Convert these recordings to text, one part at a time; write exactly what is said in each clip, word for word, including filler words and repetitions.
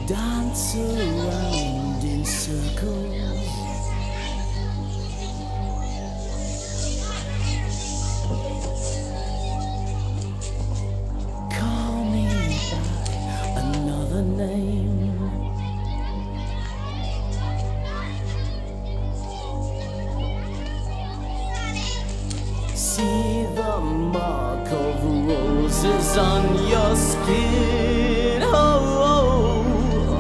dance around in circles. Call me by another name. See the mark of roses on your skin. Oh, oh.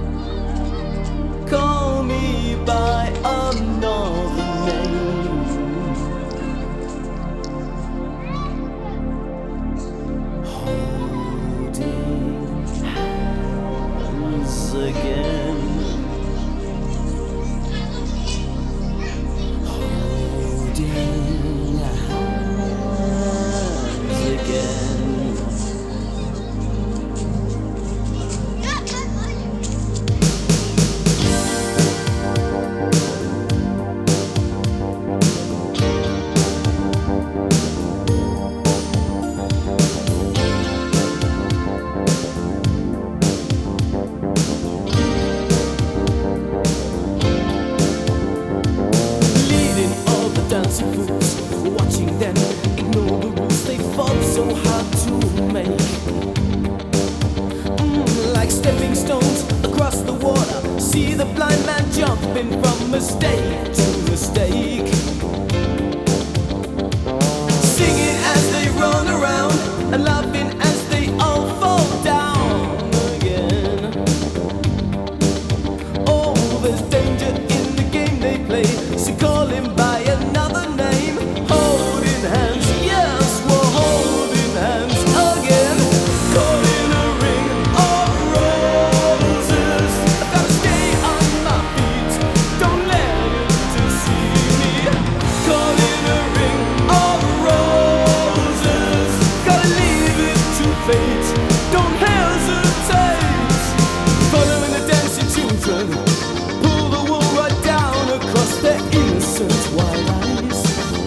Call me by another name. Holding hands again. Holding hands again. Dancing fools, watching them ignore the rules they fall so hard to make. Mm, like stepping stones across the water, see the blind man jumping from mistake to mistake. Singing as they run around and laughing as they all fall down again. Oh, there's danger in the game they play, so call him by another name. Holding hands, yes, we're holding hands again. Caught in a ring of roses, I've gotta stay on my feet, don't let it deceive me. Caught in a ring of roses, gotta leave it to fate, don't hesitate. Following the dancing children, pull the wool right down across their innocent white eyes.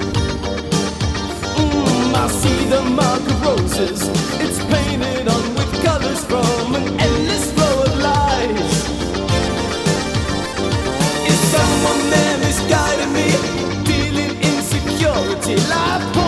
Mm, I see the mark of roses, it's painted on with colors from an endless flow of lies. Is someone there misguiding me, dealing insecurity, life